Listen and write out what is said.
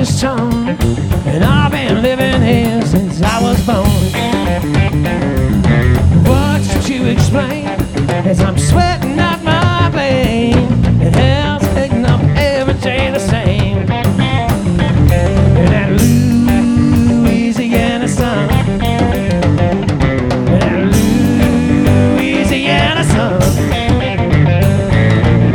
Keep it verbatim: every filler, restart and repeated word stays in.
his tone, and I've been living here since I was born. What should you explain as I'm sweating?